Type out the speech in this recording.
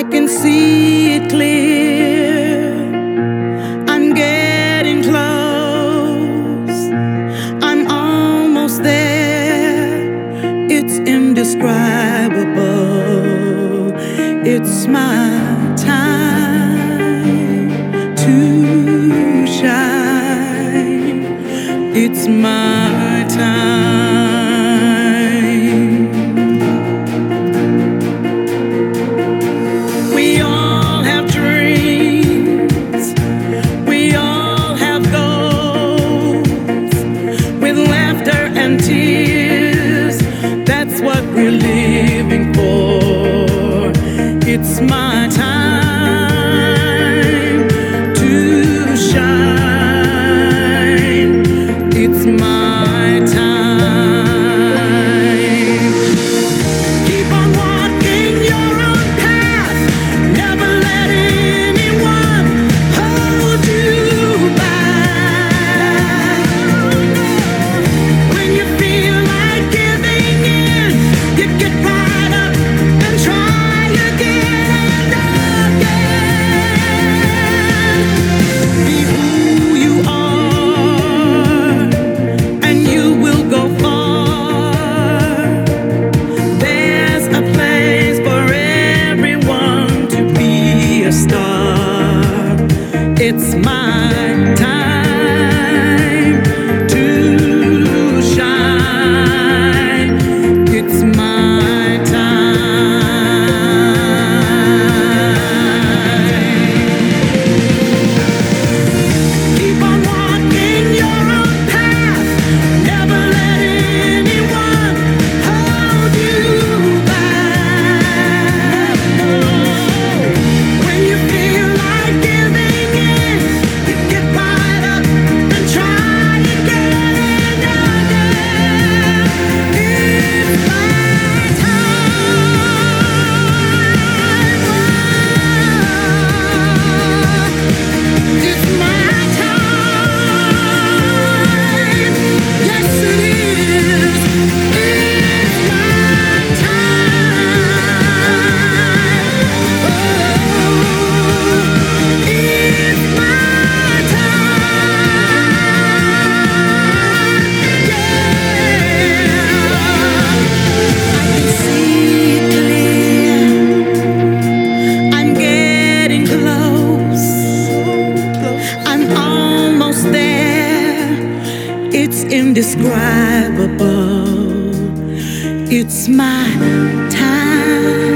can see it clear. I'm getting close. I'm almost there. It's indescribable. It's my time to shine. It's my time. We all have dreams. We all have goals. With laughter and tears, that's what we're living for. It's my time to shine. It's my time. Keep on walking your own path. Never let anyone hold you back. When you feel like giving in, you get right up and try again and again. Be who you are, and you will go far. There's a place for everyone to be a star. It's my time to shine. It's my time. Keep on walking your own path. Never let anyone hold you back. When you feel like giving in, you get right up and try again and again. It's my time. It's my time. Yes, it is. It's my time. Oh, it's my time. Yeah. I can see it clear. I'm getting close. I'm almost there. It's indescribable. It's my time.